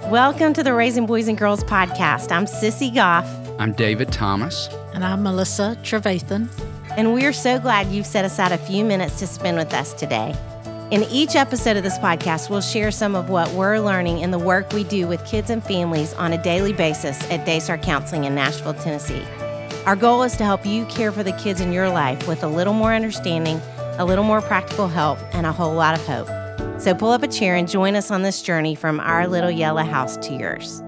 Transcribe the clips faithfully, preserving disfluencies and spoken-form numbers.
Welcome to the Raising Boys and Girls podcast. I'm Sissy Goff. I'm David Thomas. And I'm Melissa Trevathan. And we're so glad you've set aside a few minutes to spend with us today. In each episode of this podcast, we'll share some of what we're learning in the work we do with kids and families on a daily basis at Daystar Counseling in Nashville, Tennessee. Our goal is to help you care for the kids in your life with a little more understanding, a little more practical help, and a whole lot of hope. So pull up a chair and join us on this journey from our little yellow house to yours.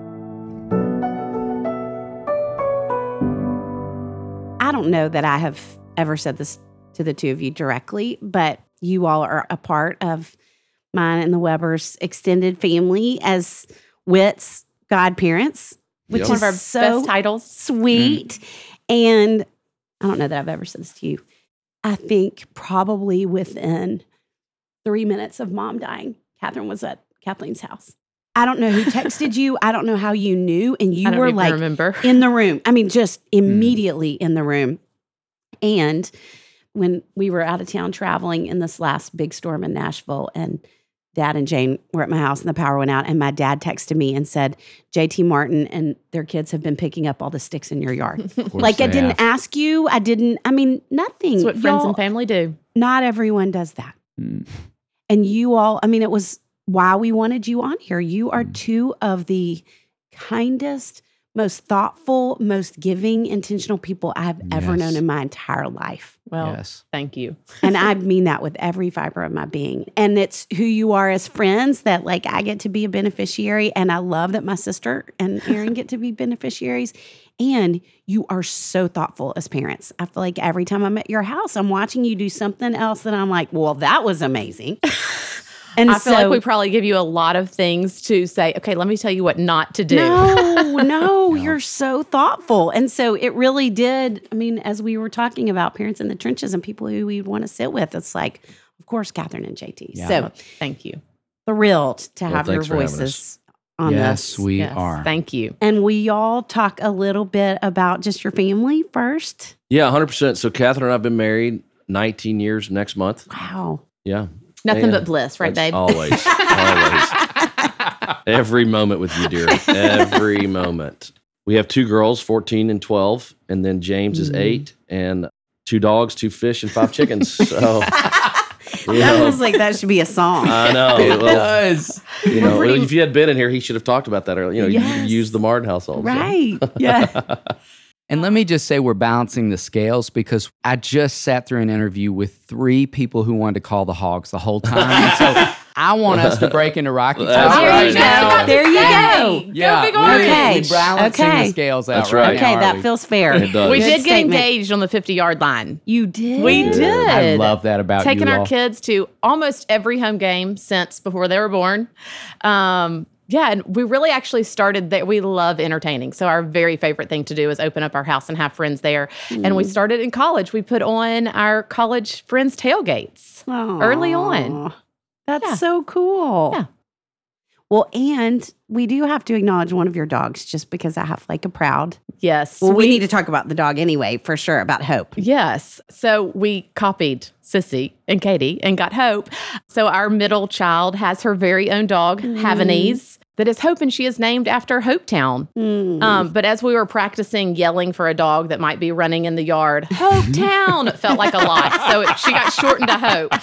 I don't know that I have ever said this to the two of you directly, but you all are a part of mine and the Weber's extended family as Witt's godparents, which Yep. is One of our so best titles. sweet. Mm. And I don't know that I've ever said this to you. I think probably within three minutes of Mom dying, Catherine was at Kathleen's house. I don't know who texted you. I don't know how you knew. And you I don't were even like remember. in the room. I mean, just immediately in the room. And when we were out of town traveling in this last big storm in Nashville, and Dad and Jane were at my house and the power went out, and my dad texted me and said, J T Martin and their kids have been picking up all the sticks in your yard. Like, I didn't have. ask you. I didn't, I mean, nothing. That's what friends Y'all- and family do. Not everyone does that. Mm. And you all, I mean, it was why we wanted you on here. You are two of the kindest, most thoughtful, most giving, intentional people I've ever Yes. known in my entire life. Well, Yes. thank you. And I mean that with every fiber of my being. And it's who you are as friends that, like, I get to be a beneficiary. And I love that my sister and Aaron get to be beneficiaries. And you are so thoughtful as parents. I feel like every time I'm at your house, I'm watching you do something else that I'm like, well, that was amazing. And I feel so, like we probably give you a lot of things to say, okay, let me tell you what not to do. No, no, you're so thoughtful. And so it really did. I mean, as we were talking about parents in the trenches and people who we want to sit with, it's like, of course, Catherine and J T. Yeah. So Thank you. thrilled to Well, have your thanks for having voices on Yes, this. we Yes, are. Thank you. And we all talk a little bit about just your family first. Yeah, one hundred percent. So Catherine and I have been married nineteen years next month. Wow. Yeah. Nothing Yeah. but bliss, right, That's babe? Always. always. Every moment with you, dear. Every moment. We have two girls, fourteen and twelve, and then James is Mm. eight, and two dogs, two fish, and five chickens. So, you That know, feels like that should be a song. I know. It Well, does. you know, We're pretty- if you had been in here, he should have talked about that earlier. You know, Yes. you use the Martin household. so. Right. Yeah. And let me just say we're balancing the scales because I just sat through an interview with three people who wanted to call the Hogs the whole time. So I want us to break into Rocky That's Top right. right There you now. go. There you go. Yeah, Big we, Orange. Okay. we balancing Okay. the scales out That's right, right. now, Okay, aren't that we? feels fair. It does. We Good did get statement. engaged on the fifty-yard line. You did? We did. I love that about Taking you our all. kids to almost every home game since before they were born. Um, yeah, and we really actually started that. We love entertaining. So our very favorite thing to do is open up our house and have friends there. And we started in college. We put on our college friends tailgates early on. Aw, That's Yeah. so cool. Yeah. Well, and we do have to acknowledge one of your dogs just because I have like a proud. Yes. Well, we, need to talk about the dog anyway, for sure, about Hope. Yes. So we copied Sissy and Katie and got Hope. So our middle child has her very own dog, Havanese, that is Hope, and she is named after Hopetown. Mm. Um, but as we were practicing yelling for a dog that might be running in the yard, Hopetown, it felt like a lot. So it, she got shortened to Hope.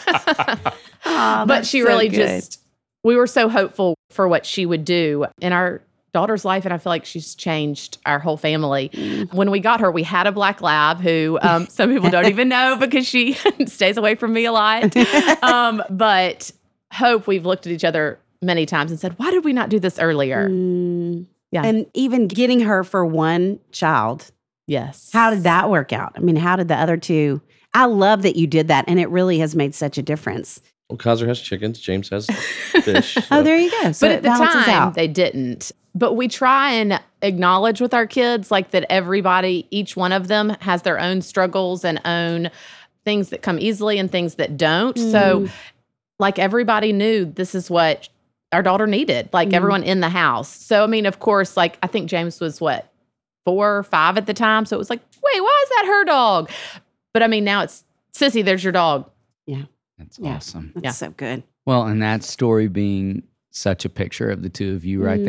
Aw, but that's she so really good. just, we were so hopeful for what she would do in our daughter's life, and I feel like she's changed our whole family. Mm. When we got her, we had a black lab who um, some people don't even know because she stays away from me a lot. Um, but Hope, we've looked at each other many times and said, why did we not do this earlier? Mm. Yeah. And even getting her for one child, Yes. how did that work out? I mean, how did the other two? I love that you did that, and it really has made such a difference. Well, Kaiser has chickens. James has fish. Oh, so- there you go. So but it at the balances time, out. they didn't. But we try and acknowledge with our kids, like that everybody, each one of them has their own struggles and own things that come easily and things that don't. So, like, everybody knew this is what our daughter needed, like everyone in the house. So, I mean, of course, like, I think James was what, four or five at the time. So it was like, wait, why is that her dog? But I mean, now it's Sissy, there's your dog. That's Yeah. awesome. That's Yeah. so good. Well, and that story being such a picture of the two of you right there.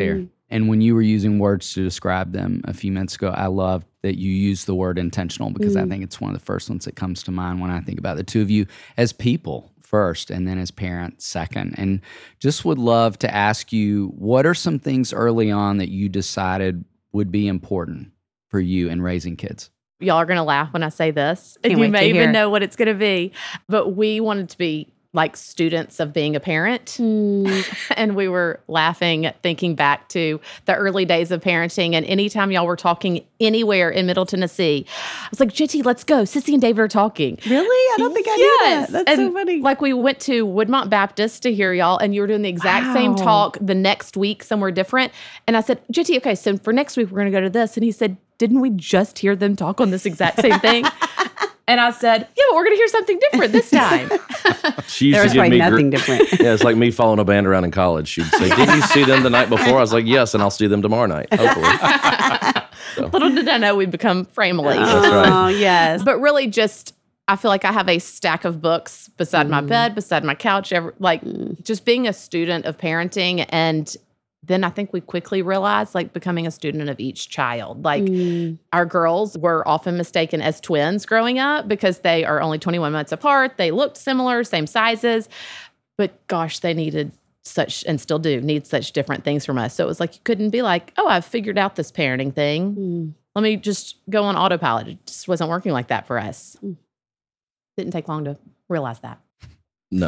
And when you were using words to describe them a few minutes ago, I love that you used the word intentional because mm. I think it's one of the first ones that comes to mind when I think about the two of you as people first and then as parents second. And just would love to ask you, what are some things early on that you decided would be important for you in raising kids? Y'all are going to laugh when I say this, Can't and you wait may to even hear. know what it's going to be. But we wanted to be like students of being a parent. Mm. And we were laughing, thinking back to the early days of parenting. And anytime y'all were talking anywhere in Middle Tennessee, I was like, J T, let's go. Sissy and David are talking. Really? I don't think I Yes. knew that. That's and so funny. Like we went to Woodmont Baptist to hear y'all, and you were doing the exact Wow. same talk the next week somewhere different. And I said, J T, okay, so for next week, we're going to go to this. And he said, didn't we just hear them talk on this exact same thing? And I said, yeah, but we're going to hear something different this time. She used There to was give probably me nothing gr- different. Yeah, it's like me following a band around in college. She'd say, "Didn't you see them the night before?" I was like, "Yes, and I'll see them tomorrow night, hopefully." Little did I know we'd become family. That's right. Oh, yes. But really just, I feel like I have a stack of books beside my bed, beside my couch, every, like just being a student of parenting. And then I think we quickly realized like becoming a student of each child. Like Mm. our girls were often mistaken as twins growing up because they are only twenty-one months apart. They looked similar, same sizes, but gosh, they needed such, and still do, need such different things from us. So it was like, you couldn't be like, oh, I've figured out this parenting thing. Mm. Let me just go on autopilot. It just wasn't working like that for us. Mm. Didn't take long to realize that. No.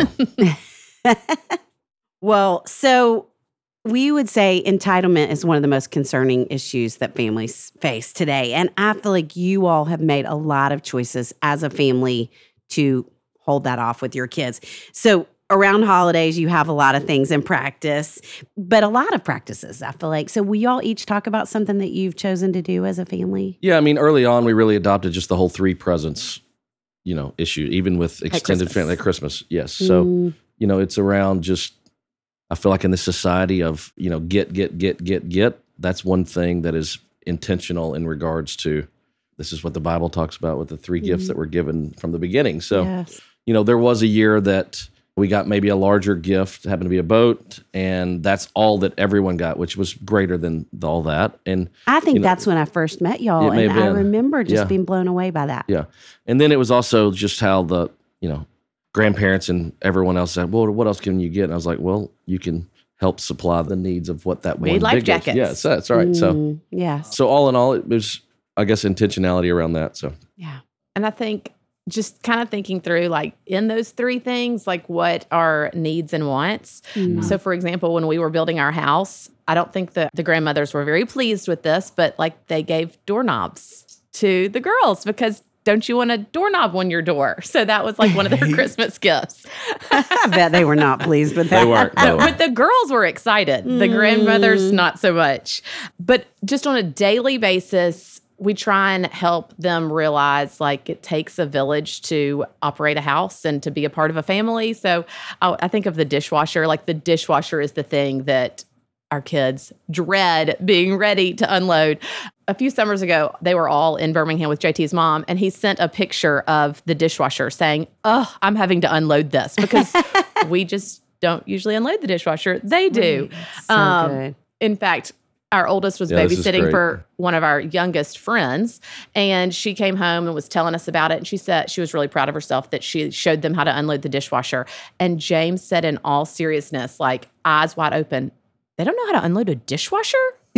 Well, so we would say entitlement is one of the most concerning issues that families face today. And I feel like you all have made a lot of choices as a family to hold that off with your kids. So around holidays, you have a lot of things in practice, but a lot of practices, I feel like. So will you all each talk about something that you've chosen to do as a family? Yeah, I mean, early on, we really adopted just the whole three presents, you know, issue, even with extended Christmas. family at Christmas. Yes. So, Mm. you know, it's around just, I feel like in this society of, you know, get, get, get, get, get, that's one thing that is intentional in regards to, this is what the Bible talks about with the three mm. gifts that were given from the beginning. So, Yes. you know, there was a year that we got maybe a larger gift, happened to be a boat, and that's all that everyone got, which was greater than all that. And I think you know, that's when I first met y'all, It may and have I been. remember just Yeah. being blown away by that. yeah. And then it was also just how the, you know, grandparents and everyone else said, well, what else can you get? And I was like, well, you can help supply the needs of what that We one need life big gift- jackets. Yes, that's right. So, Mm, yes. so all in all, it was, I guess, intentionality around that. So, Yeah. And I think just kind of thinking through, like, in those three things, like, what are needs and wants? Mm. So, for example, when we were building our house, I don't think that the grandmothers were very pleased with this, but, like, they gave doorknobs to the girls because don't you want a doorknob on your door? So that was, like, one of their Christmas gifts. I bet they were not pleased with that. they weren't. No. But the girls were excited. The grandmothers, not so much. But just on a daily basis, we try and help them realize, like, it takes a village to operate a house and to be a part of a family. So I, I think of the dishwasher. Like, the dishwasher is the thing that our kids dread being ready to unload. A few summers ago, they were all in Birmingham with J T's mom, and he sent a picture of the dishwasher saying, oh, I'm having to unload this because we just don't usually unload the dishwasher. They do. So Um, good. In fact, our oldest was Yeah, this is babysitting great. for one of our youngest friends, and she came home and was telling us about it. And she said she was really proud of herself that she showed them how to unload the dishwasher. And James said, in all seriousness, like, eyes wide open, they don't know how to unload a dishwasher?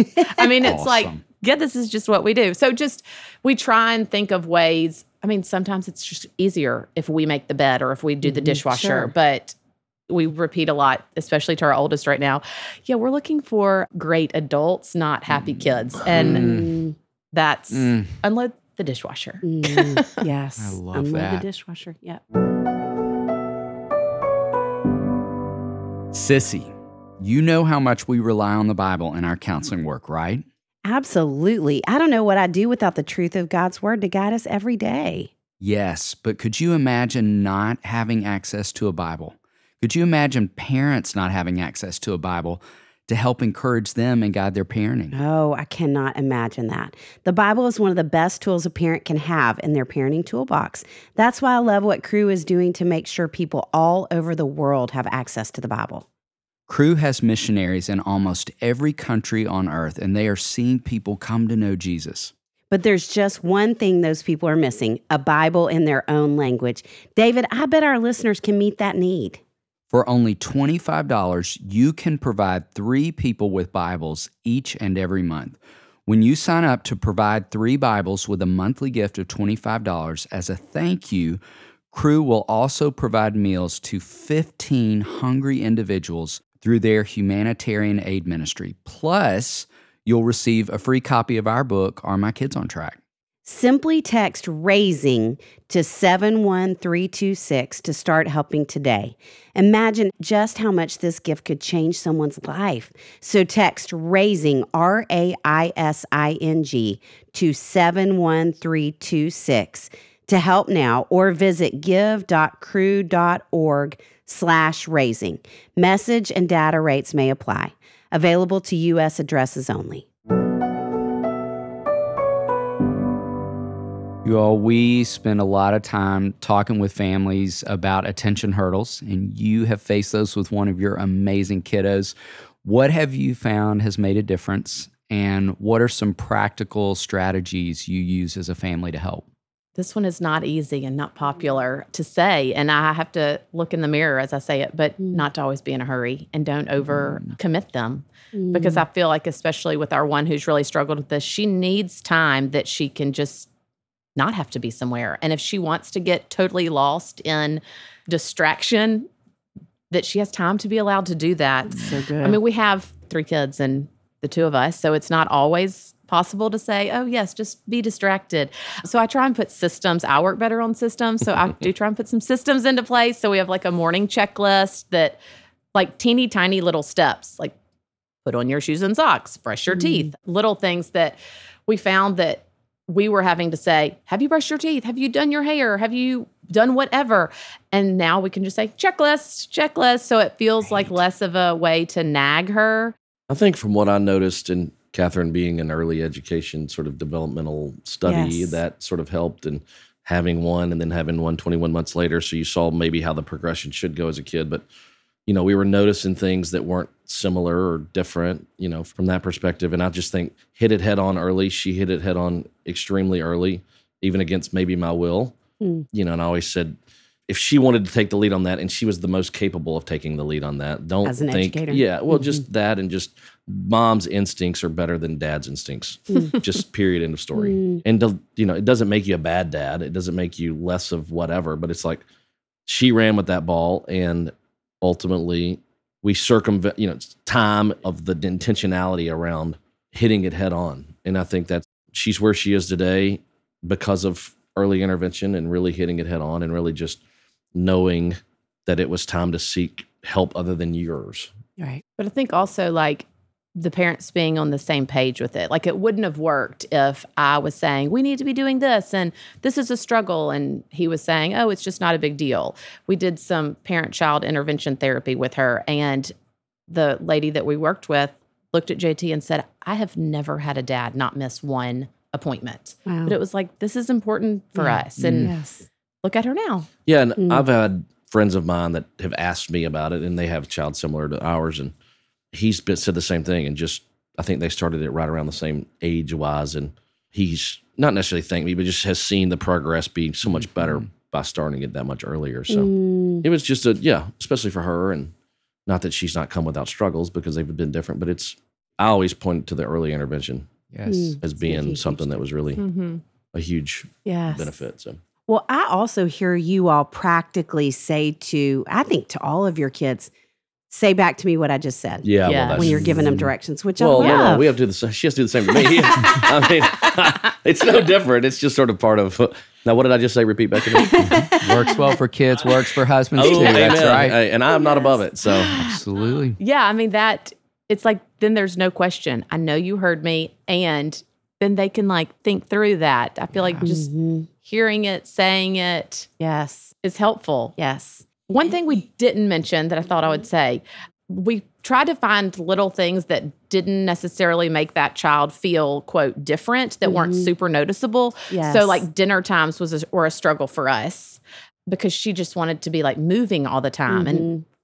I mean, it's like, Awesome. yeah, this is just what we do. So just, we try and think of ways. I mean, sometimes it's just easier if we make the bed or if we do the dishwasher, sure. but we repeat a lot, especially to our oldest right now. Yeah, we're looking for great adults, not happy kids. And Mm, that's Mm. unload the dishwasher. mm, yes. I love Unload that. the dishwasher. Yep. Sissy, you know how much we rely on the Bible in our counseling work, right? Absolutely. I don't know what I'd do without the truth of God's word to guide us every day. Yes, but could you imagine not having access to a Bible? Could you imagine parents not having access to a Bible to help encourage them and guide their parenting? Oh, I cannot imagine that. The Bible is one of the best tools a parent can have in their parenting toolbox. That's why I love what Cru is doing to make sure people all over the world have access to the Bible. Cru has missionaries in almost every country on earth, and they are seeing people come to know Jesus. But there's just one thing those people are missing, a Bible in their own language. David, I bet our listeners can meet that need. For only twenty-five dollars, you can provide three people with Bibles each and every month. When you sign up to provide three Bibles with a monthly gift of twenty-five dollars, as a thank you, Cru will also provide meals to fifteen hungry individuals through their humanitarian aid ministry. Plus, you'll receive a free copy of our book, Are My Kids on Track? Simply text RAISING to seven one three two six to start helping today. Imagine just how much this gift could change someone's life. So text RAISING, R A I S I N G, to seven one three two six to help now, or visit give.cru.org slash raising. Message and data rates may apply. Available to U S addresses only. You all, we spend a lot of time talking with families about attention hurdles, and you have faced those with one of your amazing kiddos. What have you found has made a difference, and what are some practical strategies you use as a family to help? This one is not easy and not popular to say, and I have to look in the mirror as I say it, but mm. not to always be in a hurry and don't over mm. commit them. Mm. Because I feel like, especially with our one who's really struggled with this, she needs time that she can just not have to be somewhere. And if she wants to get totally lost in distraction, that she has time to be allowed to do that. So good. I mean, we have three kids and the two of us, so it's not always possible to say, oh, yes, just be distracted. So I try and put systems. I work better on systems, so I do try and put some systems into place. So we have like a morning checklist that, like teeny tiny little steps, like put on your shoes and socks, brush your mm. teeth, little things that we found that we were having to say, have you brushed your teeth? Have you done your hair? Have you done whatever? And now we can just say, checklist, checklist. So it feels right. like less of a way to nag her. I think from what I noticed in Catherine being an early education sort of developmental study, yes. that sort of helped, and having one and then having one twenty-one months later. So you saw maybe how the progression should go as a kid. But, you know, we were noticing things that weren't similar or different, you know, from that perspective. And I just think hit it head on early. She hit it head on extremely early, even against maybe my will, mm. you know, and I always said, if she wanted to take the lead on that, and she was the most capable of taking the lead on that, don't As an think, educator. yeah, well, mm-hmm. just that, and just mom's instincts are better than dad's instincts. Mm. Just period, end of story. Mm. And, to, you know, it doesn't make you a bad dad. It doesn't make you less of whatever, but it's like she ran with that ball, and ultimately we circumvent, you know, time of the intentionality around hitting it head on. And I think that she's where she is today because of early intervention and really hitting it head on, and really just knowing that it was time to seek help other than yours. Right. But I think also like the parents being on the same page with it. Like it wouldn't have worked if I was saying, we need to be doing this and this is a struggle. And he was saying, oh, it's just not a big deal. We did some parent-child intervention therapy with her. And the lady that we worked with looked at J T and said, I have never had a dad not miss one appointment. Wow. But it was like, this is important for yeah. us. And yes. look at her now. Yeah, and Mm. I've had friends of mine that have asked me about it, and they have a child similar to ours, and he's been, said the same thing. And just, I think they started it right around the same age-wise, and he's not necessarily thanked me, but just has seen the progress be so much better mm. by starting it that much earlier. So Mm. it was just a, yeah, especially for her, and not that she's not come without struggles, because they've been different, but it's, I always point to the early intervention Yes. Mm. as being huge something that was really Mm-hmm. a huge Yes. benefit. So. Well, I also hear you all practically say to, I think to all of your kids, say back to me what I just said. Yeah, Yeah. well, that's, When you're giving them directions, which well, I no, love. no, we have to do the same. She has to do the same to me. I mean, it's no different. It's just sort of part of. Now, what did I just say? Repeat back to me. Works well for kids, works for husbands Oh, too. That's amen. right. Hey, and I'm not above it. So Absolutely. Yeah, I mean that it's like then there's no question. I know you heard me, and then they can like think through that. I feel like just Mhm. hearing it, saying it Yes. is helpful. Yes. One thing we didn't mention that I thought I would say, we tried to find little things that didn't necessarily make that child feel, quote, different, that weren't Mhm. super noticeable. Yes. So like dinner times was a, were a struggle for us because she just wanted to be like moving all the time. Mhm. And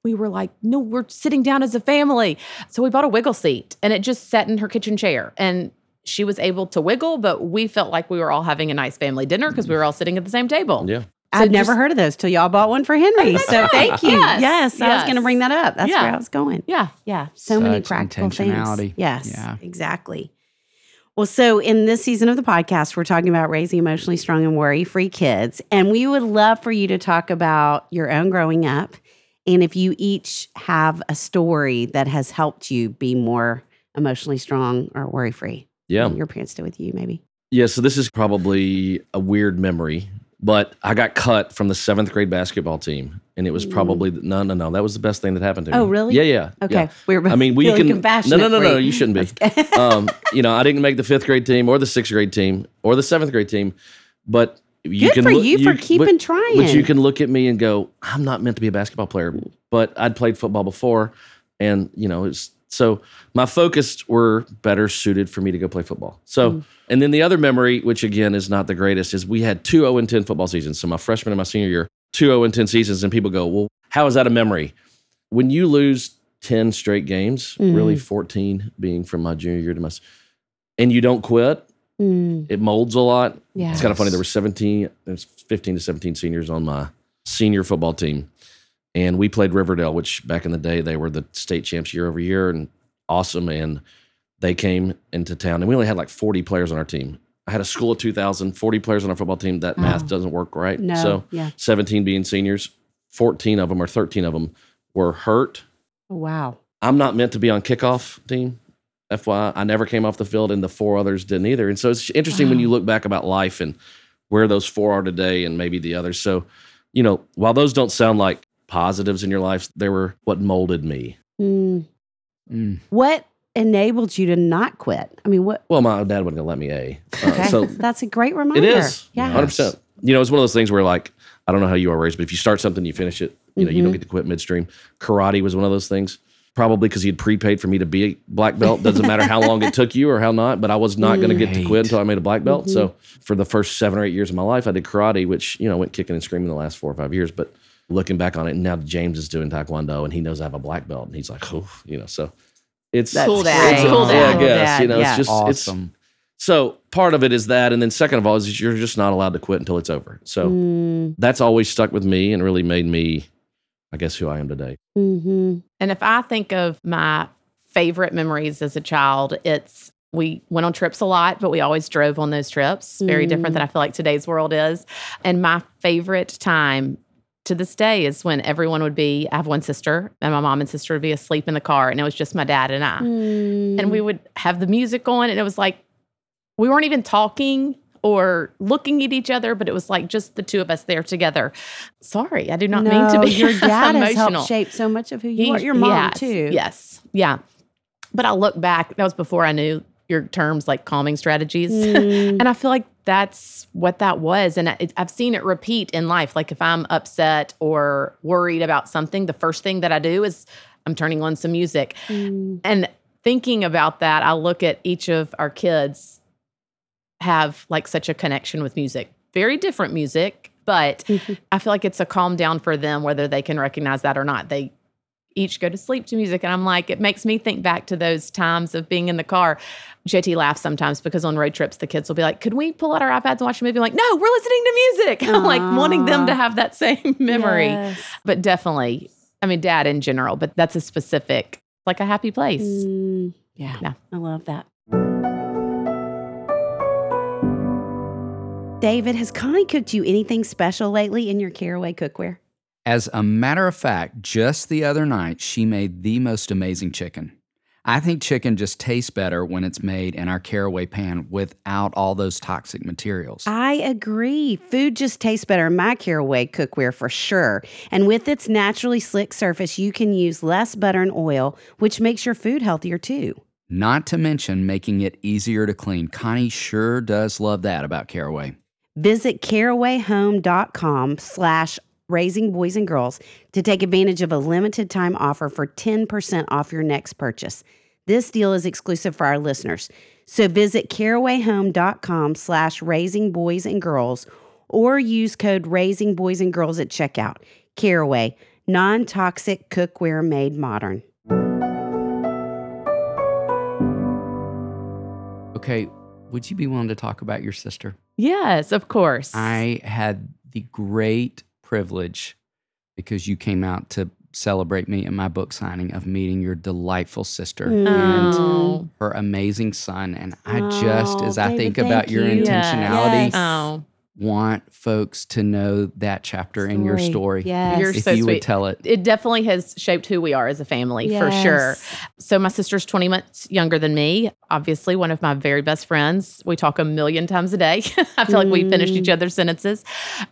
we were like, no, we're sitting down as a family. So we bought a wiggle seat and it just sat in her kitchen chair. And she was able to wiggle, but we felt like we were all having a nice family dinner because we were all sitting at the same table. Yeah. I've So never just- heard of those till y'all bought one for Henry. So thank you. Yes, Yes, I was yes. going to bring that up. That's Yeah. where I was going. Yeah. Yeah, so many Such practical intentionality. things. Yes, Yeah. exactly. Well, so in this season of the podcast, we're talking about raising emotionally strong and worry-free kids. And we would love for you to talk about your own growing up and if you each have a story that has helped you be more emotionally strong or worry-free. Yeah. Your parents did with you, maybe. Yeah, so this is probably a weird memory, but I got cut from the seventh grade basketball team, and it was probably no, no, no. That was the best thing that happened to me. Oh, really? Yeah, yeah. Okay. yeah. We were I mean, we feeling can. No, compassionate no, no, for no. you. You shouldn't be. um, you know, I didn't make the fifth grade team, or the sixth grade team, or the seventh grade team, but you Good can for look- you for keeping but, trying. But you can look at me and go, I'm not meant to be a basketball player, but I'd played football before, and you know, it's. So my focus were better suited for me to go play football. So, Mm. and then the other memory, which again is not the greatest, is we had two oh and ten football seasons. So my freshman and my senior year, two oh and ten seasons, and people go, well, how is that a memory? When you lose ten straight games, Mm. really fourteen being from my junior year to my, s- and you don't quit, Mm, it molds a lot. yeah. It's kind of funny. There were seventeen, there's fifteen to seventeen seniors on my senior football team. And we played Riverdale, which back in the day, they were the state champs year over year and awesome. And they came into town and we only had like forty players on our team. I had a school of two thousand, forty players on our football team. That math Oh. doesn't work right. No, So yeah. seventeen being seniors, fourteen of them or thirteen of them were hurt. Oh, wow. I'm not meant to be on kickoff team. F Y I, I never came off the field and the four others didn't either. And so it's interesting when you look back about life and where those four are today and maybe the others. So, you know, while those don't sound like positives in your life, they were what molded me. Mm. Mm. What enabled you to not quit? I mean, what? Well, my dad wasn't going to let me A. Uh, Okay. So That's a great reminder. it is. Yeah. one hundred percent. You know, it's one of those things where like, I don't know how you are raised, but if you start something, you finish it. You know, you Mm-hmm. don't get to quit midstream. Karate was one of those things. Probably because he had prepaid for me to be a black belt. Doesn't matter how long it took you or how not, but I was not going to get to quit until I made a black belt. Mm-hmm. So for the first seven or eight years of my life, I did karate, which, you know, went kicking and screaming the last four or five years. But looking back on it, now James is doing taekwondo and he knows I have a black belt. And he's like, oh, you know, so it's That's Cool dad. it's- Cool yeah, dad. I Cool guess, dad, you know, yeah. it's just, it's, Awesome. so part of it is that. And then second of all is you're just not allowed to quit until it's over. So Mm, that's always stuck with me and really made me, I guess, who I am today. hmm And if I think of my favorite memories as a child, it's we went on trips a lot, but we always drove on those trips. Very different than I feel like today's world is. And my favorite time to this day is when everyone would be, I have one sister, and my mom and sister would be asleep in the car, and it was just my dad and I. Mm. And we would have the music on, and it was like we weren't even talking or looking at each other, but it was like just the two of us there together. Sorry, I do not no, mean to be your dad has emotional. helped shape so much of who you He- are. Your mom yes, too. Yes. Yeah. But I look back, that was before I knew your terms like calming strategies. Mm. And I feel like that's what that was. And it, I've seen it repeat in life. Like if I'm upset or worried about something, the first thing that I do is I'm turning on some music. Mm. And thinking about that, I look at each of our kids have like such a connection with music. Very different music, but I feel like it's a calm down for them, whether they can recognize that or not. They each go to sleep to music. And I'm like, it makes me think back to those times of being in the car. J T laughs sometimes because on road trips, the kids will be like, could we pull out our iPads and watch a movie? I'm like, no, we're listening to music. I'm like wanting them to have that same memory. Yes. But definitely, I mean, dad in general, but that's a specific, like a happy place. Mm. Yeah. Yeah. I love that. David, has Connie cooked you anything special lately in your Caraway cookware? As a matter of fact, just the other night, she made the most amazing chicken. I think chicken just tastes better when it's made in our Caraway pan without all those toxic materials. I agree. Food just tastes better in my Caraway cookware for sure. And with its naturally slick surface, you can use less butter and oil, which makes your food healthier too. Not to mention making it easier to clean. Connie sure does love that about Caraway. Visit carawayhome.com slash raising boys and girls to take advantage of a limited time offer for ten percent off your next purchase. This deal is exclusive for our listeners. So visit carawayhome.com slash raising boys and girls or use code raising boys and girls at checkout. Caraway, non-toxic cookware made modern. Okay, would you be willing to talk about your sister? Yes, of course. I had the great privilege, because you came out to celebrate me at my book signing, of meeting your delightful sister Mm. and Oh. her amazing son. And I just, Oh, as I David, think thank about your you. intentionality, Yes. Oh, want folks to know that chapter in your story. Yes. You're If so you would sweet. tell it. it definitely has shaped who we are as a family, for sure. Yes. So my sister's twenty months younger than me. Obviously, one of my very best friends. We talk a million times a day. I feel like we finished each other's sentences.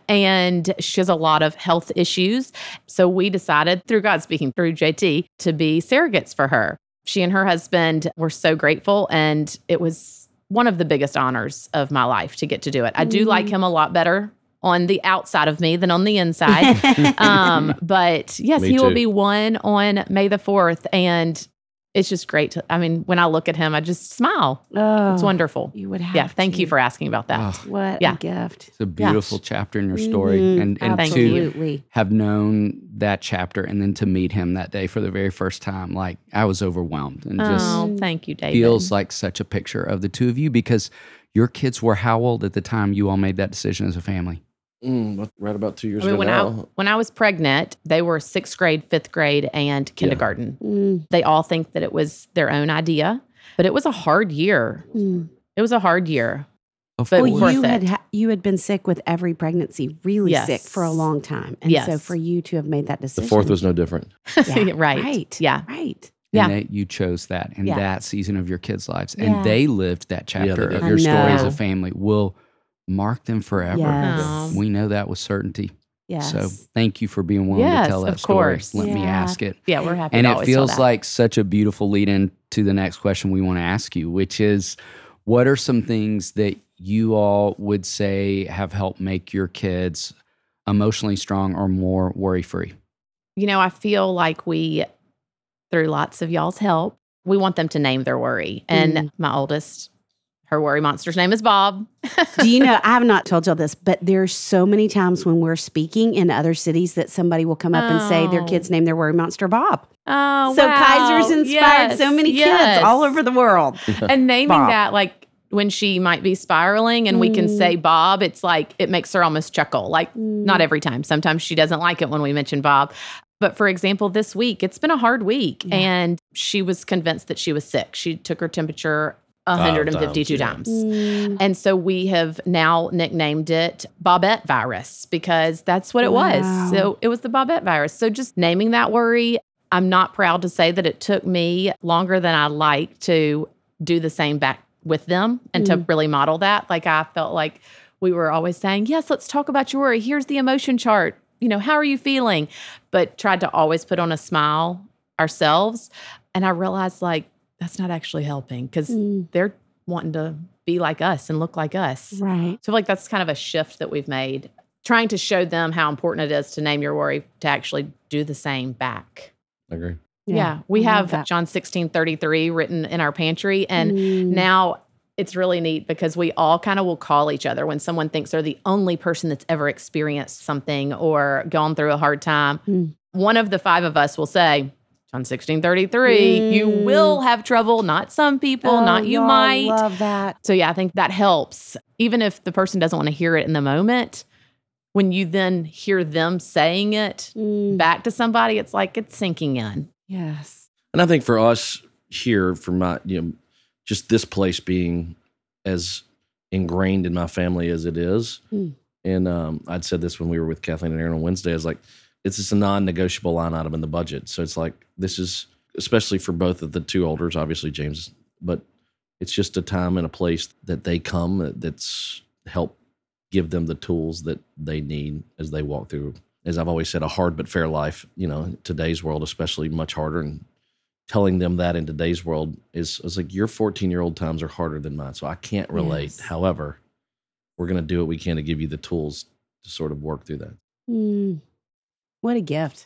And she has a lot of health issues. So we decided, through God speaking through J T, to be surrogates for her. She and her husband were so grateful, and it was one of the biggest honors of my life to get to do it. I do like him a lot better on the outside of me than on the inside. um, but yes, Me he will too. be one on May the fourth. And it's just great. To, I mean, when I look at him, I just smile. Oh, It's wonderful. You would have Yeah. Thank to. you for asking about that. Oh, What Yeah. a gift. it's a beautiful chapter in your story. Mhm. And, and Thank to you. Absolutely. have known that chapter and then to meet him that day for the very first time, like I was overwhelmed and just Oh, thank you, David. feels like such a picture of the two of you, because your kids were how old at the time you all made that decision as a family? Mm, what- right about two years I mean, ago when now. I when I was pregnant, they were sixth grade, fifth grade, and kindergarten. Mm, They all think that it was their own idea, but it was a hard year. mm. It was a hard year. Of But Well, worth you it. had ha- you had been sick with every pregnancy, really Yes. sick for a long time, and so Yes. for you to have made that the decision, fourth was no different. yeah, Right. right, Yeah. right. Yeah. And that you chose that in Yeah. that season of your kids' lives. And Yeah. they lived that Yeah, they chapter did. of I your story as know. a family will mark them forever. Yes. Oh. We know that with certainty. Yes. So thank you for being willing Yes, to tell that of story. course. Let me Yeah. ask it. Yeah, we're happy And to it always tell feels that. like such a beautiful lead in to the next question we want to ask you, which is, what are some things that you all would say have helped make your kids emotionally strong or more worry-free? You know, I feel like we, through lots of y'all's help, we want them to name their worry. And Mm. my oldest, her worry monster's name is Bob. Do you know, I have not told y'all this, but there's so many times when we're speaking in other cities that somebody will come up and say their Oh. kids name their worry monster Bob. Oh, So wow. Kaiser's inspired Yes, so many yes. kids all over the world. And naming Bob. that, like when she might be spiraling and we can Mm. say Bob, it's like it makes her almost chuckle. Like, not every time. Sometimes she doesn't like it when we mention Bob. But for example, this week, it's been a hard week. Yeah. And she was convinced that she was sick. She took her temperature one hundred fifty-two times, times. Mm. And so we have now nicknamed it Bobette virus because that's what it was. Wow. So it was the Bobette virus. So just naming that worry, I'm not proud to say that it took me longer than I like to do the same back with them and to really model that. Like I felt like we were always saying, yes, let's talk about your worry. Here's the emotion chart. You know, how are you feeling? But tried to always put on a smile ourselves. And I realized like that's not actually helping because Mm. they're wanting to be like us and look like us. Right. So I feel like that's kind of a shift that we've made, trying to show them how important it is to name your worry, to actually do the same back. I agree. Yeah. We I love have that. John sixteen thirty-three written in our pantry. And Mm. now it's really neat because we all kind of will call each other when someone thinks they're the only person that's ever experienced something or gone through a hard time. Mm. One of the five of us will say, John sixteen thirty-three, you Mm. will have trouble, not some people, Oh, not you y'all might. love that. So yeah, I think that helps. Even if the person doesn't want to hear it in the moment, when you then hear them saying it Mm. back to somebody, it's like it's sinking in. Yes. And I think for us here, for my, you know, just this place being as ingrained in my family as it is. Mm. And um, I'd said this when we were with Kathleen and Aaron on Wednesday. I was like, it's just a non-negotiable line item in the budget. So it's like, this is, especially for both of the two olders, obviously James, but it's just a time and a place that they come that's help give them the tools that they need as they walk through, as I've always said, a hard but fair life. You know, today's world, especially much harder. And telling them that in today's world is, is like, your fourteen-year-old times are harder than mine. So I can't relate. Yes. However, we're going to do what we can to give you the tools to sort of work through that. Mm. What a gift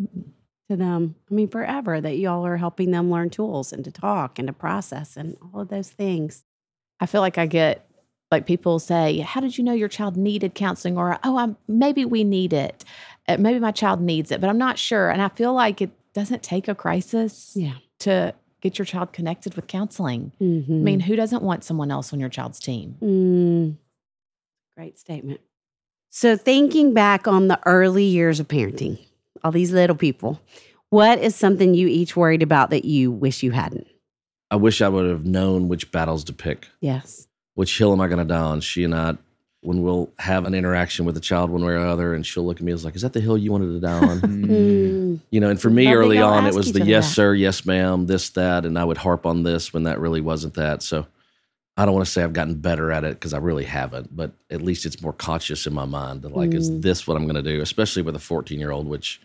to them. I mean, forever that y'all are helping them learn tools and to talk and to process and all of those things. I feel like I get like people say, how did you know your child needed counseling? Or, oh, I'm, maybe we need it. uh, maybe my child needs it, but I'm not sure. And I feel like it doesn't take a crisis Yeah. to get your child connected with counseling. Mm-hmm. I mean, who doesn't want someone else on your child's team? Mm. Great statement. So, thinking back on the early years of parenting, all these little people, what is something you each worried about that you wish you hadn't? I wish I would have known which battles to pick. Yes. Which hill am I going to die on? She and I, when we'll have an interaction with the child one way or another, and she'll look at me as like, is that the hill you wanted to die on? Mm. You know, and for me But they early don't on, it ask was each the other yes, that. sir, yes, ma'am, this, that, and I would harp on this when that really wasn't that. So I don't want to say I've gotten better at it because I really haven't, but at least it's more conscious in my mind that like, is this what I'm going to do? Especially with a fourteen-year-old, which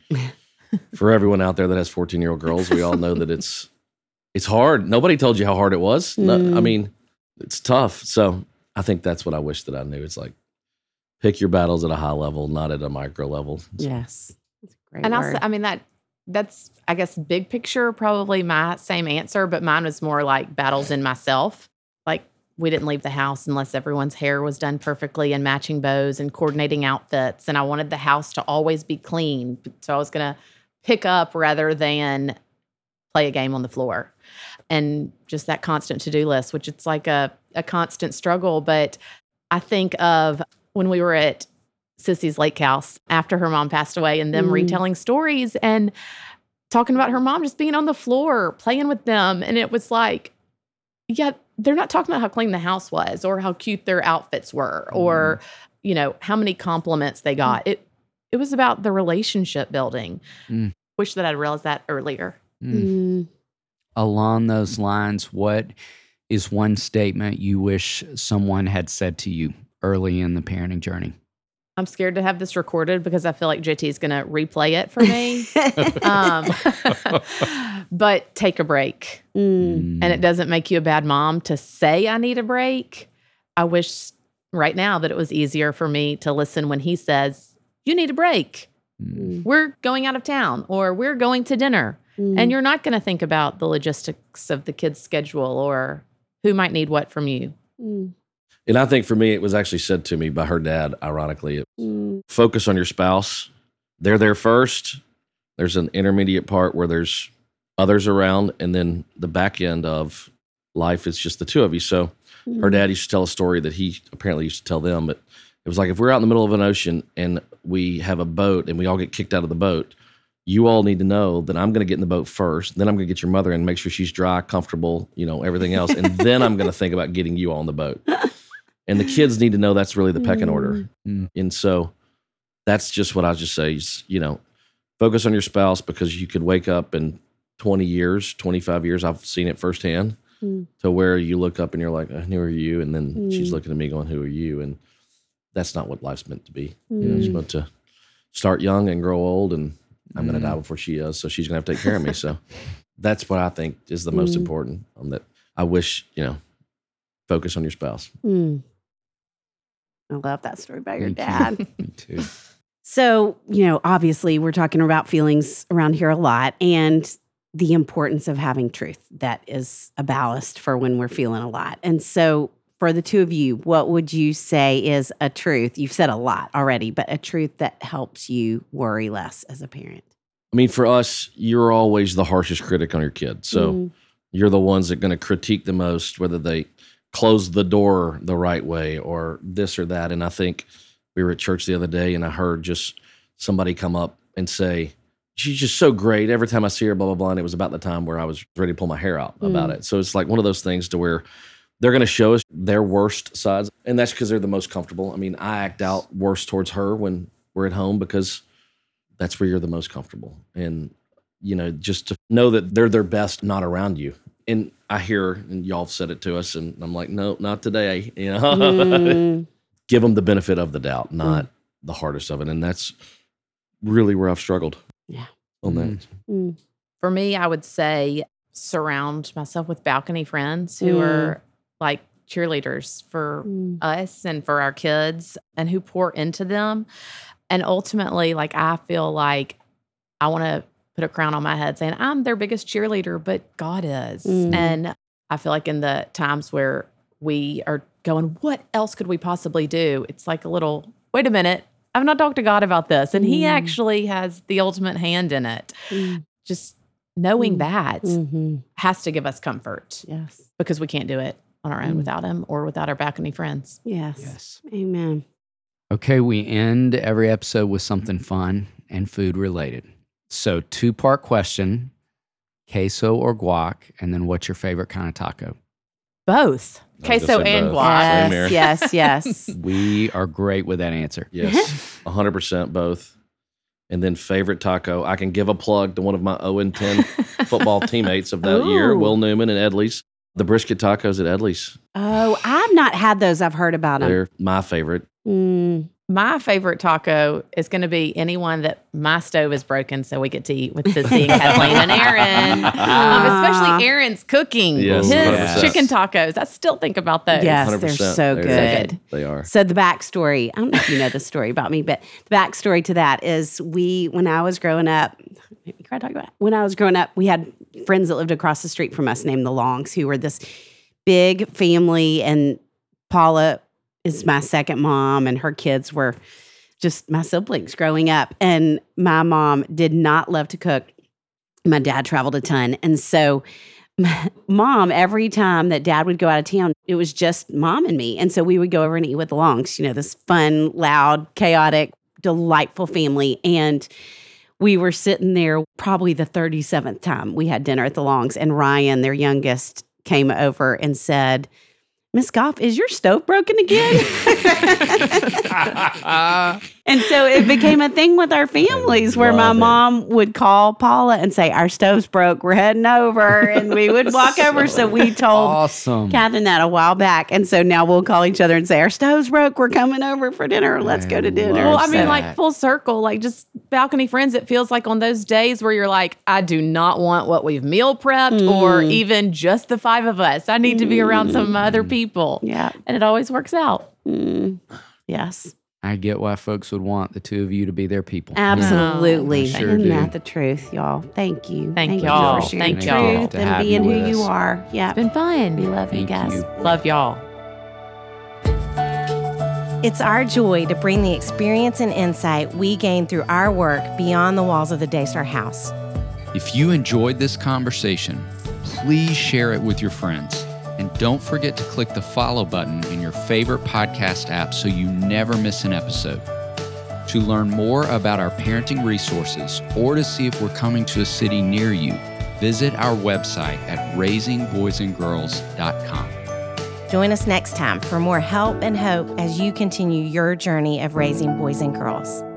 for everyone out there that has fourteen-year-old girls, we all know that it's it's hard. Nobody told you how hard it was. No, I mean, it's tough. So I think that's what I wish that I knew. It's like, pick your battles at a high level, not at a micro level. Yes. That's a great And word. also, I mean, that that's, I guess, big picture, probably my same answer, but mine was more like battles in myself. Like, we didn't leave the house unless everyone's hair was done perfectly and matching bows and coordinating outfits. And I wanted the house to always be clean. So I was going to pick up rather than play a game on the floor. And just that constant to-do list, which it's like a, a constant struggle. But I think of when we were at Sissy's lake house after her mom passed away and them Mm. retelling stories and talking about her mom just being on the floor, playing with them. And it was like, yeah, they're not talking about how clean the house was or how cute their outfits were or, you know, how many compliments they got. It it was about the relationship building. Mm. Wish that I'd realized that earlier. Mm. Mm. Along those lines, what is one statement you wish someone had said to you early in the parenting journey? I'm scared to have this recorded because I feel like J T is going to replay it for me. um, but take a break. Mm. And it doesn't make you a bad mom to say I need a break. I wish right now that it was easier for me to listen when he says, you need a break. Mm. We're going out of town or we're going to dinner. Mm. And you're not going to think about the logistics of the kid's schedule or who might need what from you. Mm. And I think for me, it was actually said to me by her dad, ironically, Mm. focus on your spouse. They're there first. There's an intermediate part where there's others around. And then the back end of life is just the two of you. So her dad used to tell a story that he apparently used to tell them, but it was like, if we're out in the middle of an ocean and we have a boat and we all get kicked out of the boat, you all need to know that I'm going to get in the boat first. Then I'm going to get your mother and make sure she's dry, comfortable, you know, everything else. And then I'm going to think about getting you all on the boat. And the kids need to know that's really the pecking order. Mm. And so that's just what I just say is, you know, focus on your spouse because you could wake up in twenty years, twenty-five years. I've seen it firsthand Mm. to where you look up and you're like, who are you? And then she's Mm. looking at me going, who are you? And that's not what life's meant to be. You know, it's Mm. meant to start young and grow old. And I'm going Mm. to die before she is. So she's going to have to take care of me. So that's what I think is the most Mm. important. Um, that I wish, you know, focus on your spouse. Mm. I love that story about your Thank you. dad. Me too. So, you know, obviously we're talking about feelings around here a lot and the importance of having truth that is a ballast for when we're feeling a lot. And so for the two of you, what would you say is a truth? You've said a lot already, but a truth that helps you worry less as a parent. I mean, for us, you're always the harshest critic on your kid. So Mm. you're the ones that are going to critique the most, whether they close the door the right way or this or that. And I think we were at church the other day and I heard just somebody come up and say, she's just so great. Every time I see her, blah, blah, blah. And it was about the time where I was ready to pull my hair out about Mm. it. So it's like one of those things to where they're going to show us their worst sides. And that's because they're the most comfortable. I mean, I act out worse towards her when we're at home because that's where you're the most comfortable. And, you know, just to know that they're their best not around you. And I hear, and y'all have said it to us, and I'm like, no, not today. You know, Mm. give them the benefit of the doubt, not the hardest of it. And that's really where I've struggled. Yeah. On that. Mm. Mm. For me, I would say surround myself with balcony friends who Mm. are like cheerleaders for Mm. us and for our kids and who pour into them. And ultimately, like, I feel like I want to put a crown on my head saying I'm their biggest cheerleader, but God is. Mm. And I feel like in the times where we are going, what else could we possibly do? It's like a little, wait a minute. I've not talked to God about this. And he Mm. actually has the ultimate hand in it. Mm. Just knowing Mm. that Mm-hmm. has to give us comfort Yes. because we can't do it on our own Mm. without him or without our balcony friends. Yes. Yes. Amen. Okay, we end every episode with something fun and food related. So, two part question, queso or guac, and then what's your favorite kind of taco? Both. I was Queso gonna say and both. guac. Same here. Yes, yes, yes. We are great with that answer. Yes, one hundred percent both. And then favorite taco, I can give a plug to one of my oh and ten football teammates of that year, Ooh. Will Newman and Edley's. The brisket tacos at Edley's. Oh, I've not had those. I've heard about them. They're my favorite. Mm. My favorite taco is going to be anyone that my stove is broken so we get to eat with Sissy and Kathleen and Aaron. Um, especially Aaron's cooking. Yes, His one hundred percent. chicken tacos. I still think about those. Yes, one hundred they're percent. so They're good. good. They are. So the backstory, I don't know if you know the story about me, but the backstory to that is we, when I was growing up, maybe can I talk about it? When I was growing up, we had friends that lived across the street from us named the Longs, who were this big family, and Paula is my second mom, and her kids were just my siblings growing up. And my mom did not love to cook. My dad traveled a ton. And so mom, every time that dad would go out of town, it was just mom and me. And so we would go over and eat with the Longs, you know, this fun, loud, chaotic, delightful family. And we were sitting there probably the thirty-seventh time we had dinner at the Longs. And Ryan, their youngest, came over and said, Miss Goff, is your stove broken again? And so it became a thing with our families where my Love it. mom would call Paula and say, our stove's broke, we're heading over. And we would walk over. So we told Awesome. Catherine that a while back. And so now we'll call each other and say, our stove's broke, we're coming over for dinner. Let's go to dinner. Well, I mean, So- like full circle, like just balcony friends. It feels like on those days where you're like, I do not want what we've meal prepped or even just the five of us. I need to be around some other people. Yeah. And it always works out. Mm, yes. I get why folks would want the two of you to be their people. Absolutely. I sure Isn't do. that the truth, y'all? Thank you. Thank you y'all. for sharing Thank the y'all. truth To and have being you who with you us. are. Yeah. Been fun. We love you Thank guys. you. Love y'all. It's our joy to bring the experience and insight we gain through our work beyond the walls of the Daystar house. If you enjoyed this conversation, please share it with your friends. And don't forget to click the follow button in your favorite podcast app so you never miss an episode. To learn more about our parenting resources or to see if we're coming to a city near you, visit our website at raising boys and girls dot com. Join us next time for more help and hope as you continue your journey of raising boys and girls.